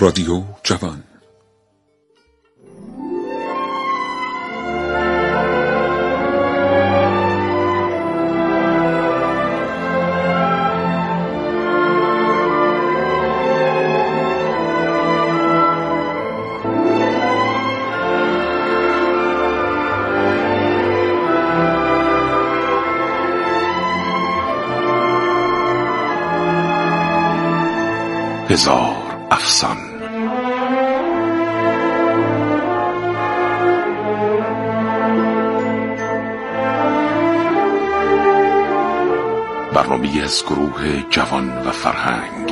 رادیو جوان. هزار افسان. برنامه‌ای از گروه جوان و فرهنگ.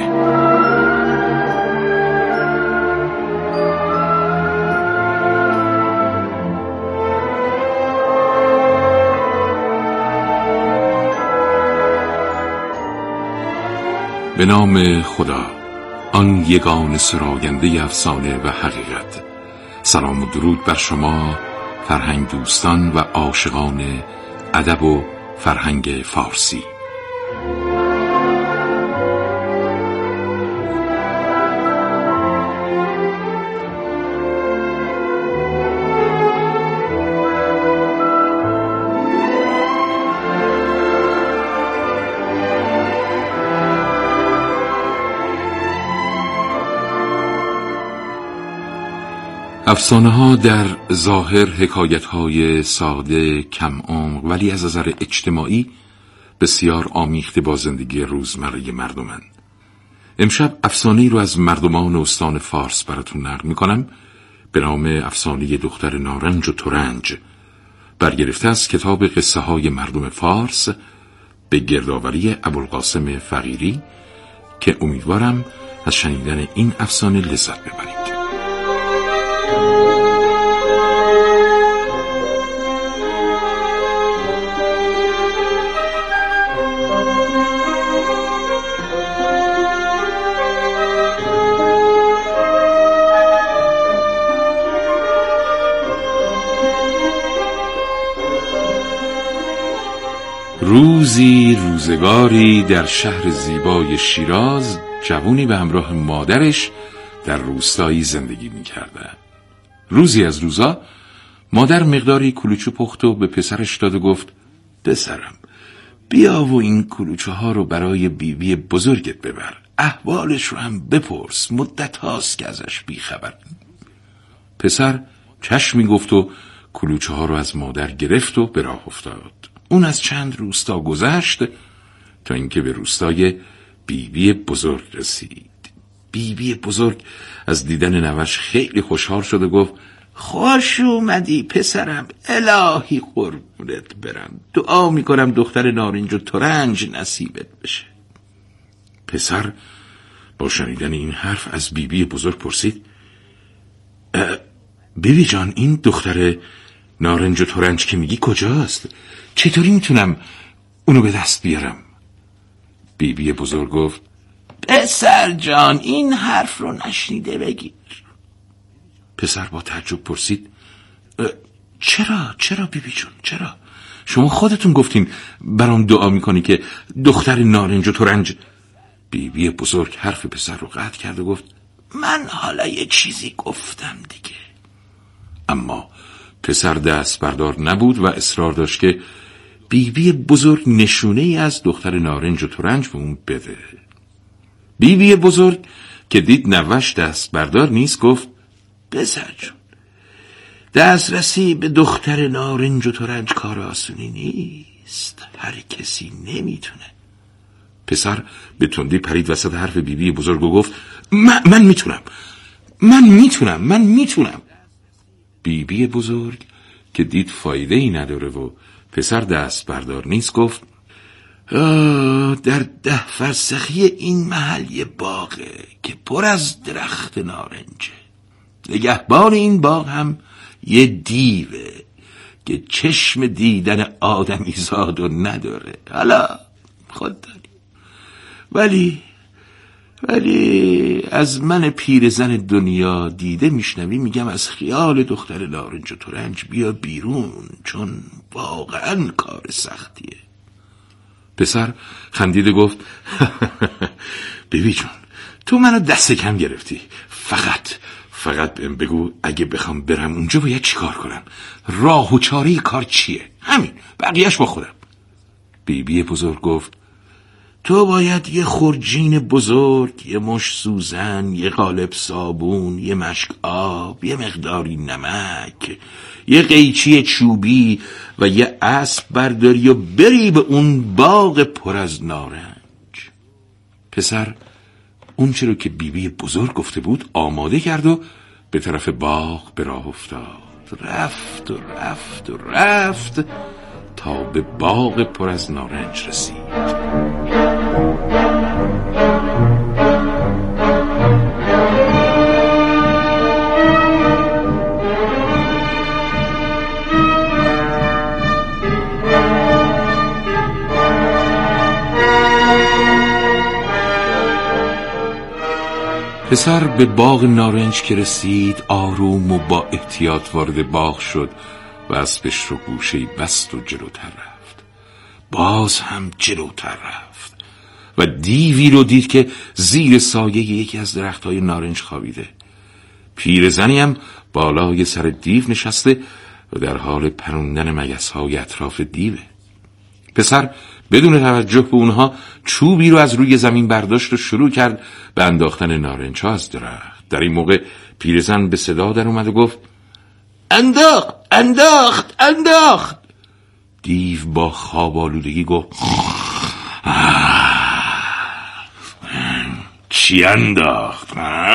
به نام خدا، آن یگانه سراینده افسانه و حقیقت. سلام و درود بر شما فرهنگ دوستان و عاشقان ادب و فرهنگ فارسی. افسانه ها در ظاهر حکایت های ساده کم عمق، ولی از نظر اجتماعی بسیار آمیخته با زندگی روزمره مردمند. امشب افسانه‌ای رو از مردمان استان فارس براتون نقل میکنم به نام افسانه دختر نارنج و ترنج، برگرفته از کتاب قصه های مردم فارس به گردآوری ابوالقاسم فقیری که امیدوارم از شنیدن این افسانه لذت ببرید. روزگاری در شهر زیبای شیراز، جوانی به همراه مادرش در روستایی زندگی می‌کردند. روزی از روزا مادر مقداری کلوچه پخت و به پسرش داد و گفت: پسرم، بیا و این کلوچه ها رو برای بیبی بزرگت ببر، احوالش رو هم بپرس، مدت هاست که ازش بیخبریم. پسر چشمی گفت و کلوچه ها رو از مادر گرفت و به راه افتاد. اون از چند روستا گذشت تا اینکه به روستای بیبی بزرگ رسید. بیبی بزرگ از دیدن نوش خیلی خوشحال شد و گفت: خوش اومدی پسرم، الهی قربونت برم، دعا میکنم دختر نارنج و ترنج نصیبت بشه. پسر با شنیدن این حرف از بیبی بزرگ پرسید: بیبی جان، این دختر نارنج و ترنج که میگی کجاست؟ چطوری میتونم اونو به دست بیارم؟ بیبی بزرگ گفت: پسر جان، این حرف رو نشنیده بگیر. پسر با تعجب پرسید: چرا بیبی جون، چرا؟ شما خودتون گفتین برام دعا میکنی که دختر نارنج و ترنج. بیبی بزرگ حرف پسر رو قطع کرد و گفت: من حالا یه چیزی گفتم دیگه. اما پسر دست بردار نبود و اصرار داشت که بیبی بزرگ نشونه ای از دختر نارنج و ترنج به اون بده. بیبی بزرگ که دید نوش دست بردار نیست گفت: پسر جون، دسترسی به دختر نارنج و ترنج کار آسونی نیست، هر کسی نمیتونه. پسر به تندی پرید وسط حرف بیبی بزرگ و گفت: من میتونم. بیبی بزرگ که دید فایده ای نداره و پسر دست بردار نیست گفت: در 10 فرسخی این محل یه باغه که پر از درخت نارنجه. نگهبان این باغ هم یه دیوه که چشم دیدن آدمی زادو نداره. حالا خود داری. ولی از من پیرزن دنیا دیده میشنوی میگم از خیال دختر نارنج و ترنج بیا بیرون، چون واقعا کار سختیه. پسر خندید و گفت: بیبی جون، تو منو دست کم گرفتی. فقط بهم بگو اگه بخوام برم اونجا باید چی کار کنم؟ راه و چاره کار چیه؟ همین، بقیهش با خودم. بیبی بزرگ گفت تو باید یه خورجین بزرگ، یه مش سوزن، یه قالب صابون، یه مشک آب، یه مقداری نمک، یه قیچی چوبی و یه اسب برداری و بری به اون باغ پر از نارنج. پسر اون چرا که بیبی بزرگ گفته بود آماده کرد و به طرف باغ به راه افتاد. رفت تا به باغ پر از نارنج رسید. پسر به باغ نارنج که رسید آروم و با احتیاط وارد باغ شد و اسبش رو گوشه‌ای بست و جلوتر رفت. باز هم جلوتر رفت و دیوی رو دید که زیر سایه یکی از درختای نارنج خوابیده. پیرزنی هم بالای سر دیو نشسته و در حال پروندن مگس‌های اطراف دیوه. پسر بدون توجه به اونها چوبی رو از روی زمین برداشت و شروع کرد به انداختن نارنج ها از درخت. در این موقع پیرزن به صدا در اومد و گفت انداخت. دیو با خواب آلودگی گفت چی انداخت؟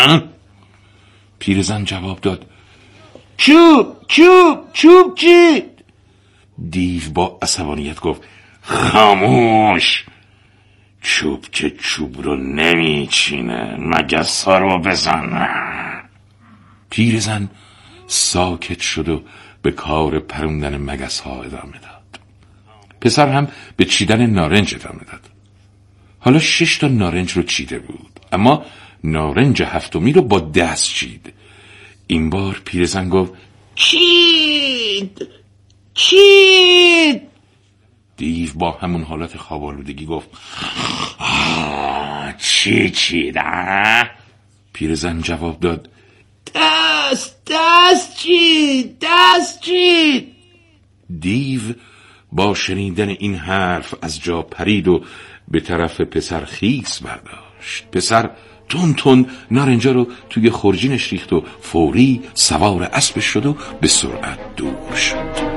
پیرزن جواب داد چوب چی؟ دیو با عصبانیت گفت خاموش، چوب که چوب رو نمیچینه، مگس ها رو بزن. پیرزن ساکت شد و به کار پروندن مگس ها ادامه داد. پسر هم به چیدن نارنج ادامه داد. حالا 6 تا نارنج رو چیده بود، اما نارنج 7می رو با دست چید. این بار پیرزن گفت چید. دیو با همون حالت خواب آلودگی گفت چی چیده؟ پیرزن جواب داد دست چید. دیو با شنیدن این حرف از جا پرید و به طرف پسر خیس برداشت. پسر تون نارنجا رو توی خورجینش ریخت و فوری سوار اسبش شد و به سرعت دور شد.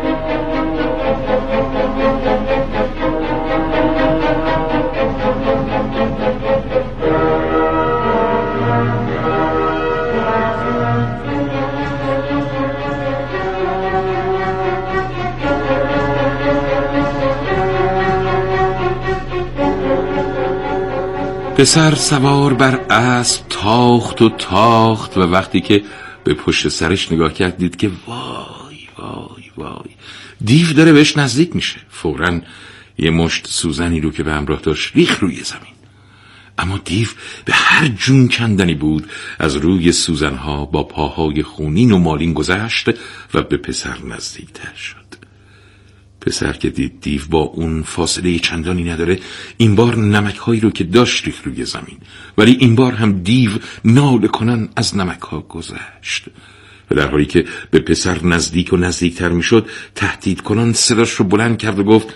پسر سوار بر اسب تاخت و وقتی که به پشت سرش نگاه کرد دید که وای دیو داره بهش نزدیک میشه. فوراً یه مشت سوزنی رو که به همراه داشت ریخت روی زمین. اما دیو به هر جون کندنی بود از روی سوزنها با پاهای خونین و مالین گذشت و به پسر نزدیکتر شد. پسر که دید دیو با اون فاصله چندانی نداره، این بار نمک‌هایی رو که داشت ریخت روی زمین، ولی این بار هم دیو ناله کنن از نمک‌ها گذشت و در حالی که به پسر نزدیک و نزدیکتر میشد تهدید کنان صداش رو بلند کرد و گفت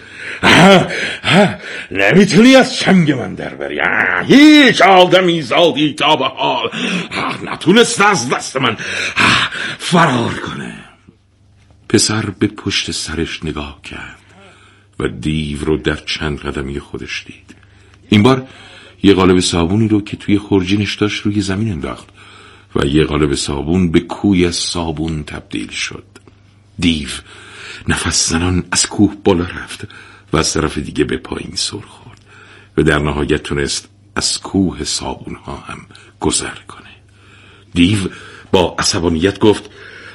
نمیتونی از چنگ من در بری. هیچ آدمی زادی تا به حال نتونست از دست من فرار کنه. پسر به پشت سرش نگاه کرد و دیو رو در چند قدمی خودش دید. این بار یه قالب صابونی رو که توی خورجینش داشت روی زمین انداخت و یه قالب صابون به کوی از صابون تبدیل شد. دیو نفس زنان از کوه بالا رفت و از طرف دیگه به پایین سر خورد و در نهایت تونست از کوه صابون ها هم گذر کنه. دیو با عصبانیت گفت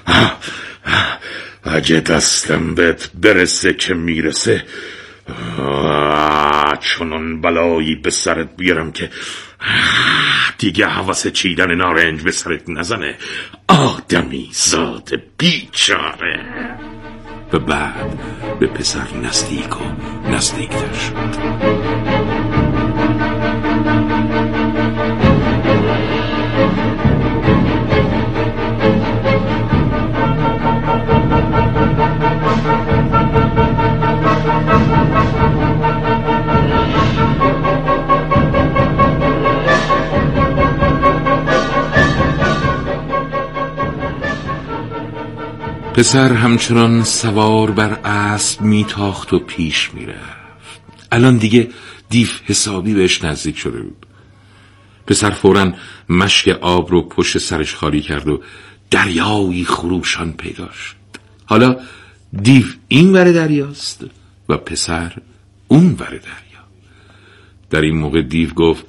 اگه دستم بهت برسه که میرسه چنان بلایی به سرت بیارم که دیگه حواس چیدن نارنج به سرت نزنه، آدمی زاد بیچاره. و بعد به پسر نزدیک و نزدیکتر شد. پسر همچنان سوار بر اسب میتاخت و پیش میرفت. الان دیگه دیو حسابی بهش نزدیک شده بود. پسر فوراً مشک آب رو پشت سرش خالی کرد و دریایی خروشان پیدا شد. حالا دیو این ور دریاست و پسر اون ور دریا. در این موقع دیو گفت: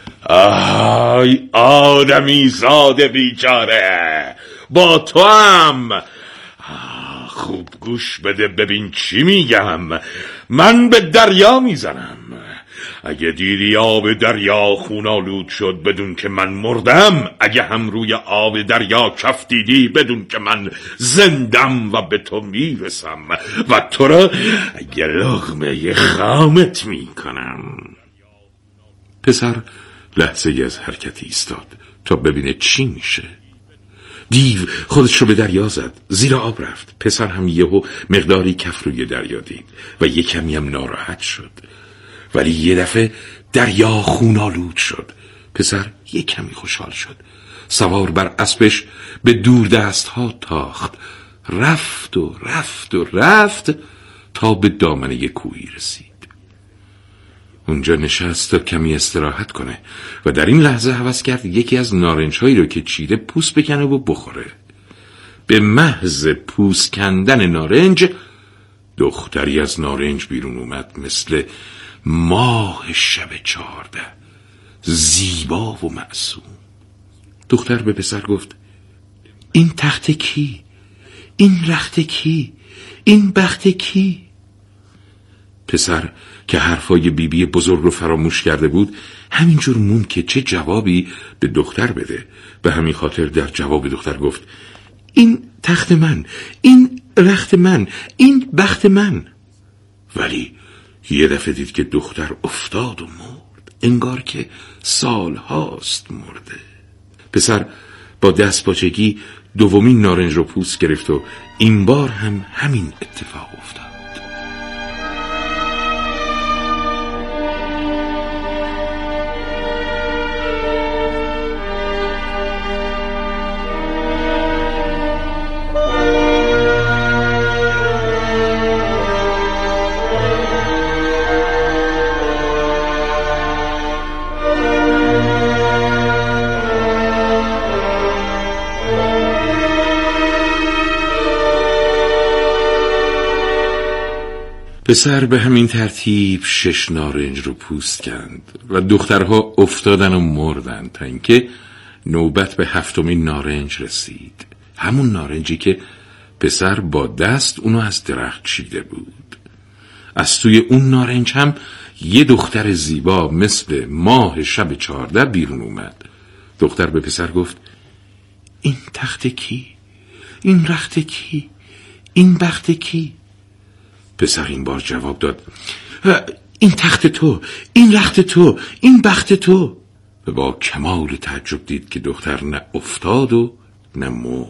آی آدمی زاده بیچاره، با تو هم. خوب گوش بده ببین چی میگم. من به دریا میزنم. اگه دیدی آب دریا خونالود شد بدون که من مردم. اگه هم روی آب دریا کف دیدی بدون که من زندم و به تو میرسم و تو را اگه لقمه خامت میکنم. پسر لحظه از حرکت ایستاد تا ببینه چی میشه. دیو خودش رو به دریا زد، زیر آب رفت. پسر هم یهو مقداری کف روی دریا دید و یک کمی هم ناراحت شد. ولی یه دفعه دریا خونالود شد. پسر یک کمی خوشحال شد. سوار بر اسبش به دور دست ها تاخت. رفت و رفت و رفت تا به دامنه کوهی رسید. اونجا نشست تا کمی استراحت کنه و در این لحظه هوس کرد یکی از نارنج هایی رو که چیده پوست بکنه و بخوره. به محض پوست کندن نارنج دختری از نارنج بیرون اومد، مثل ماه شب 14، زیبا و معصوم. دختر به پسر گفت: این تخت کی؟ این رخت کی؟ این بخت کی؟ پسر که حرفای بیبی بزرگ رو فراموش کرده بود همینجور موند که چه جوابی به دختر بده. به همین خاطر در جواب دختر گفت: این تخت من، این رخت من، این بخت من. ولی یه دفعه دید که دختر افتاد و مرد، انگار که سال هاست مرده. پسر با دست پاچگی دومین نارنج رو پوست گرفت و این بار هم همین اتفاق افتاد. پسر به همین ترتیب 6 نارنج رو پوست کند و دخترها افتادن و مردن تا اینکه نوبت به 7مین نارنج رسید. همون نارنجی که پسر با دست اونو از درخت چیده بود. از توی اون نارنج هم یه دختر زیبا مثل ماه شب 14 بیرون اومد. دختر به پسر گفت: این تخت کی؟ این رخت کی؟ این بخت کی؟ پسر این بار جواب داد: این تخت تو، این رخت تو، این بخت تو. و با کمال تعجب دید که دختر نه افتاد و نه مرد.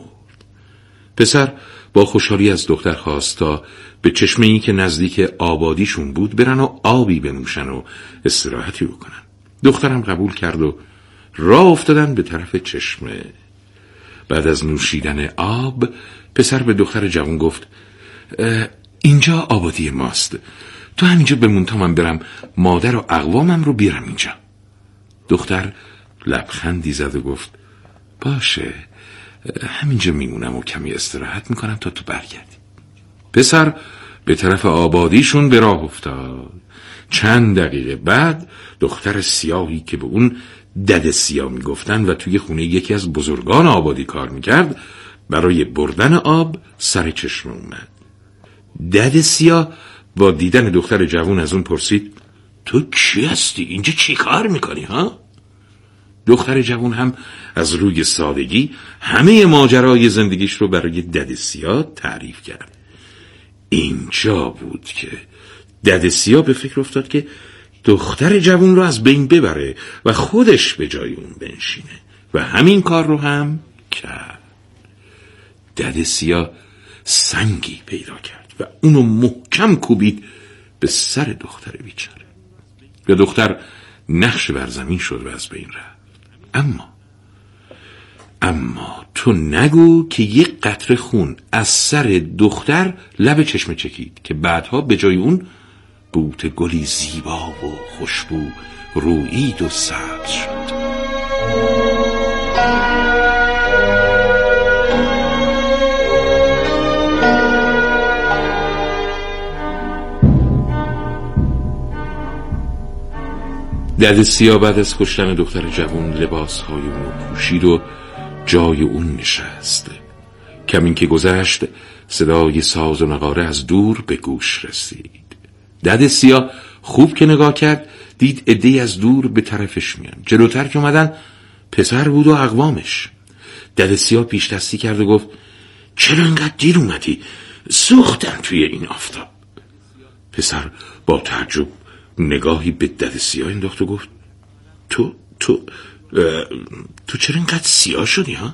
پسر با خوشحالی از دختر خواست تا به چشمه‌ای که نزدیک آبادیشون بود برن و آبی بنوشن و استراحتی بکنن. دخترم قبول کرد و راه افتادن به طرف چشمه. بعد از نوشیدن آب پسر به دختر جوان گفت: اینجا آبادی ماست، تو همینجا بمون تا من برم مادر و اقوامم رو بیارم اینجا. دختر لبخندی زد و گفت: باشه، همینجا میمونم و کمی استراحت میکنم تا تو برگردی. پسر به طرف آبادیشون به راه افتاد. چند دقیقه بعد دختر سیاهی که به اون دد سیاه میگفتن و توی خونه یکی از بزرگان آبادی کار میکرد برای بردن آب سر چشمه اومد. دد سیاه با دیدن دختر جوان از اون پرسید: تو کی هستی؟ اینجا چی کار میکنی ها؟ دختر جوان هم از روی سادگی همه ماجرای زندگیش رو برای دد سیاه تعریف کرد. اینجا بود که دد سیاه به فکر افتاد که دختر جوان رو از بین ببره و خودش به جای اون بنشینه و همین کار رو هم کرد. دد سیاه سنگی پیدا کرد و اونو محکم کوبید به سر دختر بیچاره و دختر نقش بر زمین شد و از بین رفت. اما اما تو نگو که یک قطره خون از سر دختر لب چشمه چکید که بعدها به جای اون بوته گلی زیبا و خوشبو رویید و سبز شد. دد سیاه بعد از کشتن دختر جوان لباسهای اونو پوشید و جای اون نشست. کمین که گذشت صدای ساز و نغاره از دور به گوش رسید. دد سیاه خوب که نگاه کرد دید عده‌ای از دور به طرفش میان. جلوتر که اومدن پسر بود و اقوامش. دد سیاه پیش دستی کرد و گفت چرا انقدر دیر اومدی؟ سوختم توی این آفتاب. پسر با تعجب نگاهی به دد سیاه انداخت و گفت تو چرا اینقدر سیاه شدی ها؟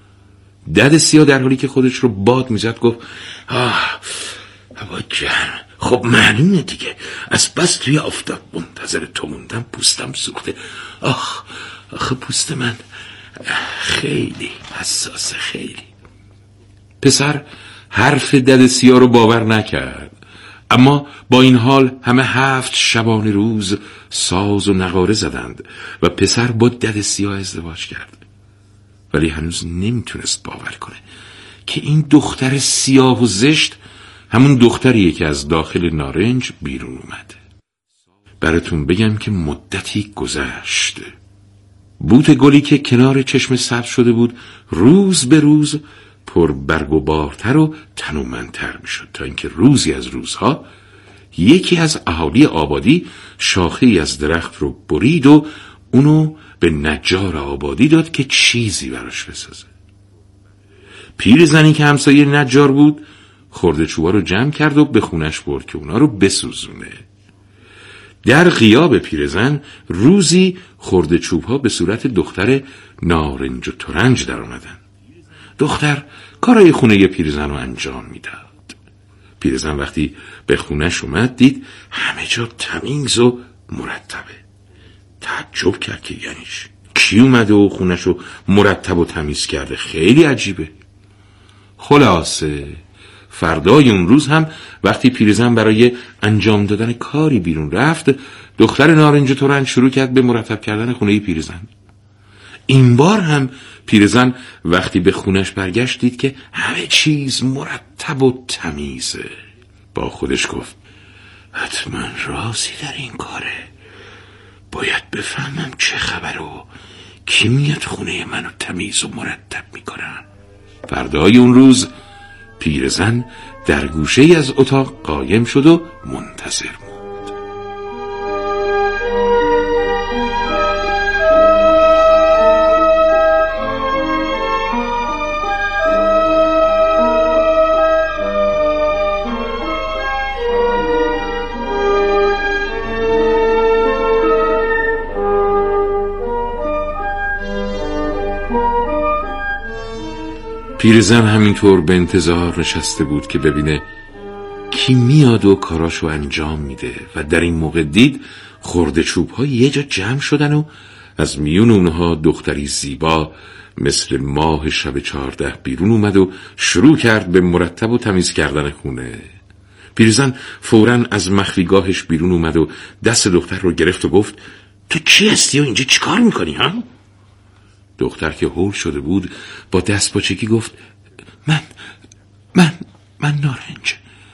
دد سیاه در حالی که خودش رو باد میزد گفت هوا گرم. خب معلومه دیگه، از بس توی آفتاب منتظر تو موندم پوستم سوخته. آخه پوست من خیلی حساسه خیلی. پسر حرف دد سیاه رو باور نکرد، اما با این حال همه 7 شبانه روز ساز و نغاره زدند و پسر با دد سیاه ازدواج کرد. ولی هنوز نمیتونست باور کنه که این دختر سیاه و زشت همون دختریه که از داخل نارنج بیرون اومده. براتون بگم که مدتی گذشت. بوته گلی که کنار چشم سبز شده بود روز به روز پر برگ و بارتر و تنومندتر میشد، تا اینکه روزی از روزها یکی از اهالی آبادی شاخه‌ای از درخت رو برید و اونو به نجار آبادی داد که چیزی براش بسازه. پیرزنی که همسایه نجار بود خرده چوبا رو جمع کرد و به خونش برد که اونا رو بسوزونه. در غیاب پیرزن روزی خرده چوبها به صورت دختر نارنج و ترنج در آمدن. دختر کارای خونه پیرزن رو انجام میداد. پیرزن وقتی به خونش اومد دید همه جا تمیز و مرتبه. تعجب کرد که یعنیش کی اومده و خونش رو مرتب و تمیز کرده، خیلی عجیبه. خلاصه فردای اون روز هم وقتی پیرزن برای انجام دادن کاری بیرون رفت، دختر نارنج و ترنج شروع کرد به مرتب کردن خونه پیرزن. این بار هم پیرزن وقتی به خونش برگشت دید که همه چیز مرتب و تمیزه. با خودش گفت حتما رازی در این کاره، باید بفهمم چه خبر و کی میاد خونه منو تمیز و مرتب میکنن. فردای اون روز پیرزن در گوشه از اتاق قایم شد و منتظر موند. پیرزن همینطور به انتظار نشسته بود که ببینه کی میاد و کاراشو انجام میده و در این موقع دید خرده چوب‌ها یه جا جمع شدن و از میون اونها دختری زیبا مثل ماه شب 14 بیرون اومد و شروع کرد به مرتب و تمیز کردن خونه. پیرزن فوراً از مخفیگاهش بیرون اومد و دست دختر رو گرفت و گفت تو چی هستی و اینجا چی کار میکنی ها؟ دختر که هول شده بود با دست پاچگی گفت من نارنج،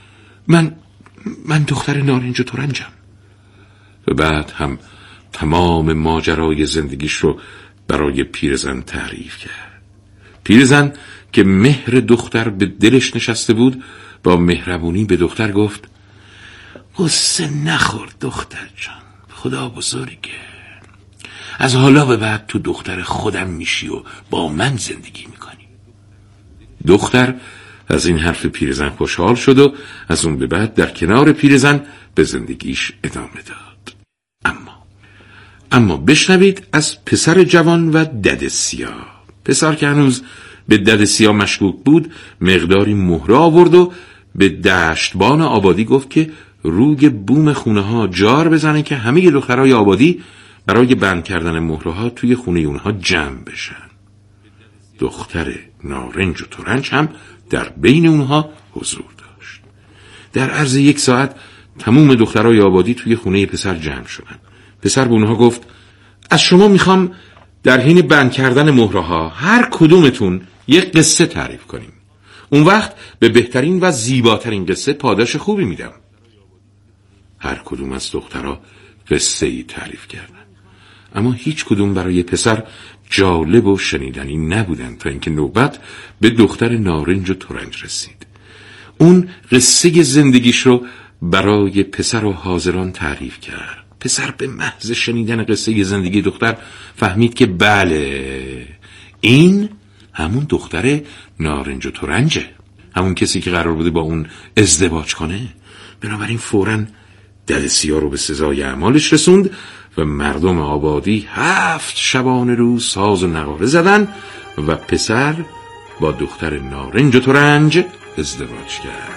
من دختر نارنج و ترنجم. و بعد هم تمام ماجرای زندگیش رو برای پیرزن تعریف کرد. پیرزن که مهر دختر به دلش نشسته بود با مهربونی به دختر گفت قصه نخور دختر جان، خدا بزرگه، از حالا به بعد تو دختر خودم میشی و با من زندگی میکنی. دختر از این حرف پیرزن خوشحال شد و از اون به بعد در کنار پیرزن به زندگیش ادامه داد. اما بشنوید از پسر جوان و دد سیاه. پسر که هنوز به دد سیاه مشکوک بود مقداری مهره آورد و به دشتبان آبادی گفت که روی بوم خونه ها جار بزنه که همه دخترای آبادی برای بند کردن مهره ها توی خونه اونها جمع بشن. دختر نارنج و ترنج هم در بین اونها حضور داشت. در عرض 1 ساعت تمام دخترای آبادی توی خونه پسر جمع شدن. پسر به اونها گفت از شما میخوام در حین بند کردن مهره‌ها هر کدومتون یک قصه تعریف کنیم. اون وقت به بهترین و زیباترین قصه پاداش خوبی میدم. هر کدوم از دخترها قصه ای تعریف کردن، اما هیچ کدوم برای پسر جالب و شنیدنی نبودن تا اینکه نوبت به دختر نارنج و ترنج رسید. اون قصه زندگیش رو برای پسر و حاضران تعریف کرد. پسر به محض شنیدن قصه زندگی دختر فهمید که بله، این همون دختر نارنج و ترنجه، همون کسی که قرار بوده با اون ازدواج کنه. بنابراین فوراً دلسیا رو به سزای اعمالش رسوند و مردم آبادی 7 شبانه روز ساز و نقاره زدن و پسر با دختر نارنج و ترنج ازدواج کرد.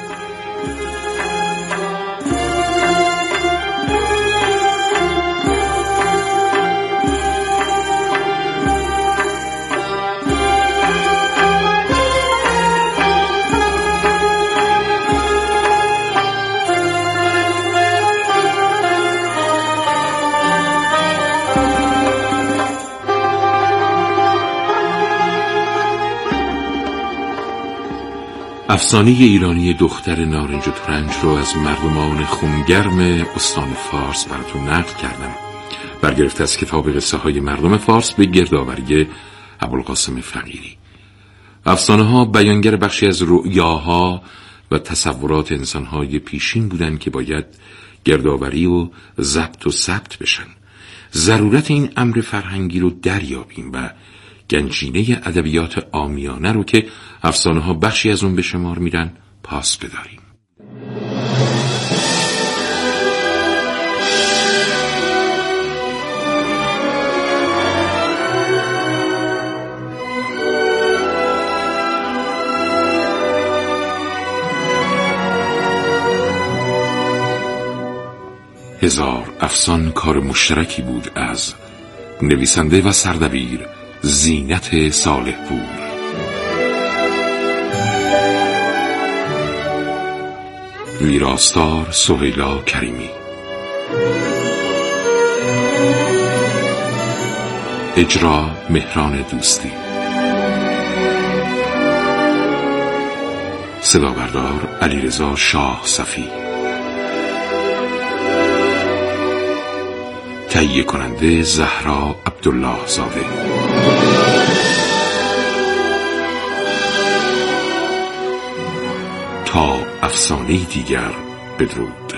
افسانه ایرانی دختر نارنج و ترنج رو از مردمان خونگرم استان فارس براتون نقل کردم، برگرفته از کتاب قصه های مردم فارس به گردآوری ابوالقاسم فقیری. افسانه ها بیانگر بخشی از رؤیاها و تصورات انسانهای پیشین بودن که باید گردآوری و ضبط و ثبت بشن. ضرورت این امر فرهنگی رو دریابیم و گنجینه ادبیات عامیانه رو که افسانه ها بخشی از اون به شمار میرن پاس بداریم. هزار افسان کار مشترکی بود از نویسنده و سردبیر زینت صالح پور، ویراستار سهیلا کریمی، اجرا مهران دوستی، صدابردار علیرضا شاه صفی، تهیه کننده زهرا عبدالله زاده. تا افسانه دیگر، بدرود.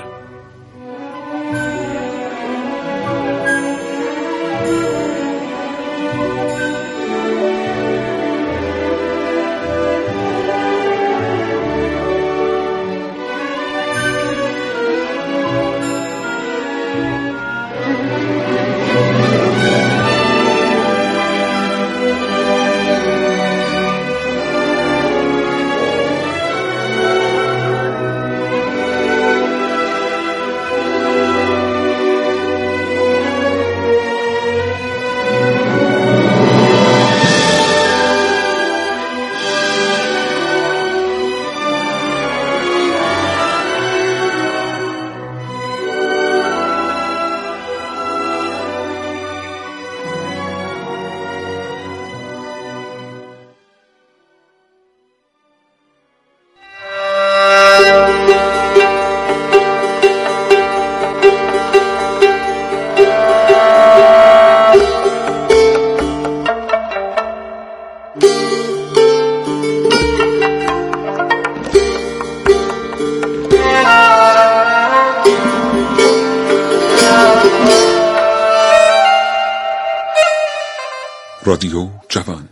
رادیو جوان.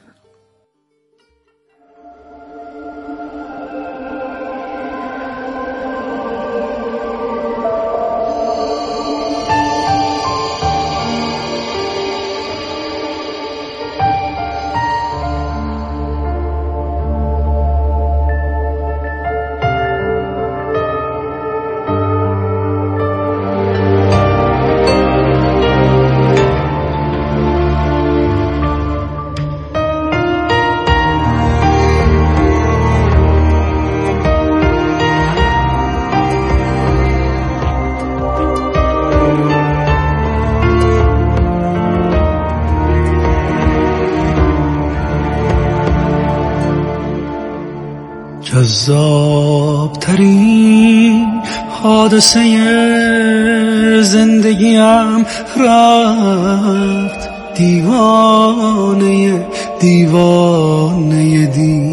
جذابترین حادثه زندگیم رفت، دیوانه دیوانه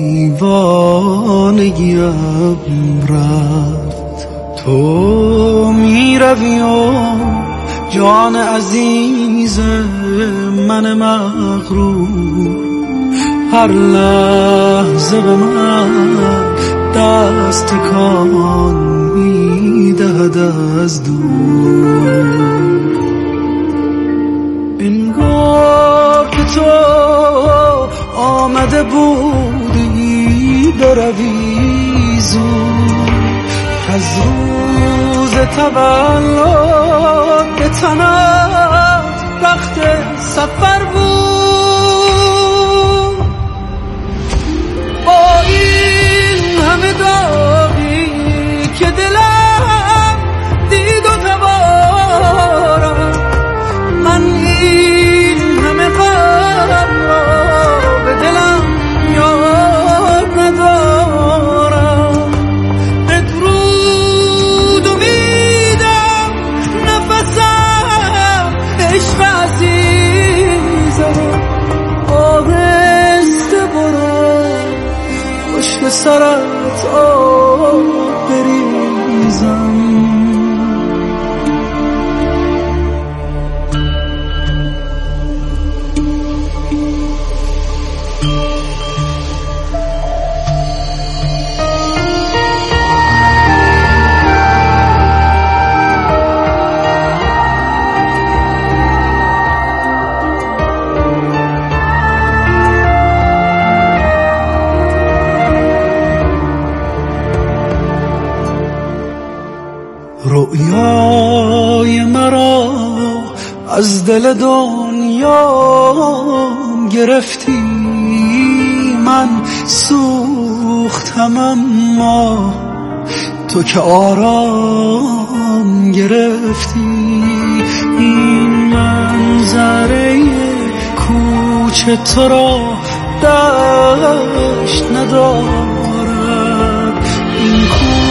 دیوانگیم رفت. تو می روی و جان عزیز من مغرور هر لحظه به من دست تکان می‌دهد از دور. انگار که تو آمده بودی بروی زود، از روز تولد به تنت رخت سفر بود. با این همه داغی که دلم دید و تبارم، من این همه غم را به دلم یاد ندارم. بدرود امیدم نفسم عشق عزیزم، آهسته برو پشت سرت آب بریزم. رؤیای مرا از دل دنیا گرفتی، من سوختم اما تو که آرام گرفتی. این منظره کوچه تو را دشت ندارد، این